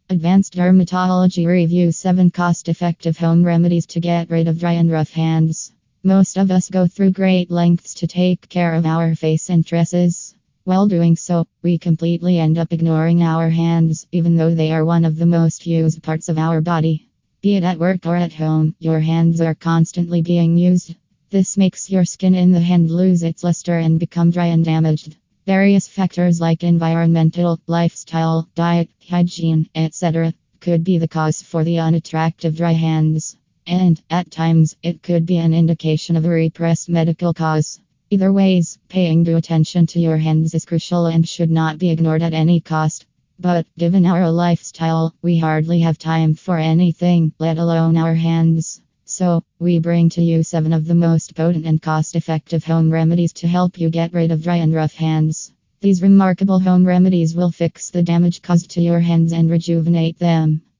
Advanced Dermatology Review 7 Cost Effective Home Remedies to Get Rid of Dry and Rough Hands. Most of us go through great lengths to take care of our face and tresses. While doing so, we completely end up ignoring our hands, even though they are one of the most used parts of our body. Be it at work or at home, your hands are constantly being used. This makes your skin in the hand lose its luster and become dry and damaged. Various factors like environmental, lifestyle, diet, hygiene, etc., could be the cause for the unattractive dry hands. And, at times, it could be an indication of a repressed medical cause. Either ways, paying due attention to your hands is crucial and should not be ignored at any cost. But, given our lifestyle, we hardly have time for anything, let alone our hands. So, we bring to you 7 of the most potent and cost-effective home remedies to help you get rid of dry and rough hands. These remarkable home remedies will fix the damage caused to your hands and rejuvenate them.